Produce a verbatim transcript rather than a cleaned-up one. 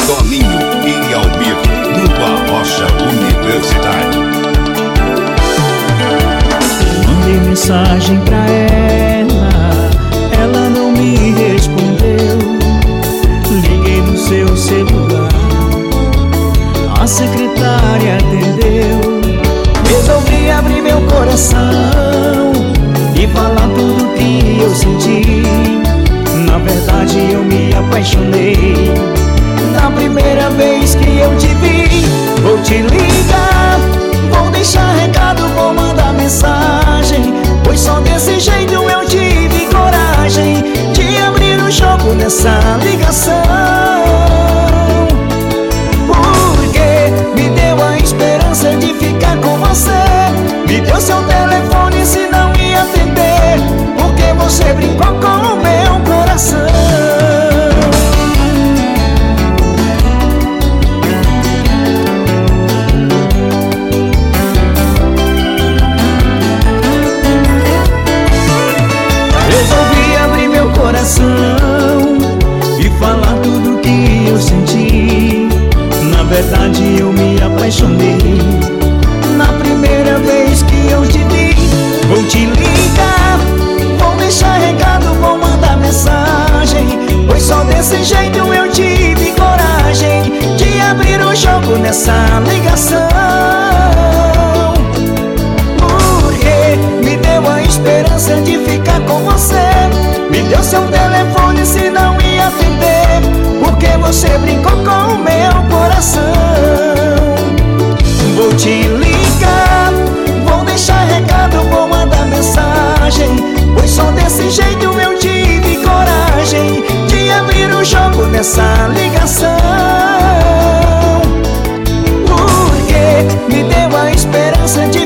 Toninho e Almir, no Rocha Universitário. Mandei mensagem pra ela, ela não me respondeu. Liguei no seu celular, a secretária atendeu. Resolvi abrir meu coração e falar tudo que eu senti. Na verdade eu me apaixonei na primeira vez que eu te vi. Vou te ligar, vou deixar recado, vou mandar mensagem, pois só desse jeito eu tive coragem de abrir o jogo nessa ligação. Porque me deu a esperança de ficar com você, me deu seu telefone se não ia atender, porque você brincou com o meu coração. Resolvi abrir meu coração e falar tudo que eu senti. Na verdade eu me apaixonei na primeira vez que eu te vi. Vou te ligar, vou deixar recado, vou mandar mensagem, pois só desse jeito eu tive coragem de abrir o jogo nessa ligação. Porque me deu a esperança de ficar com você, me deu seu telefone se não ia atender, porque você brincou com o meu coração. Vou te ligar, vou deixar recado, vou mandar mensagem, pois só desse jeito eu tive coragem de abrir o jogo nessa ligação. Porque me deu a esperança de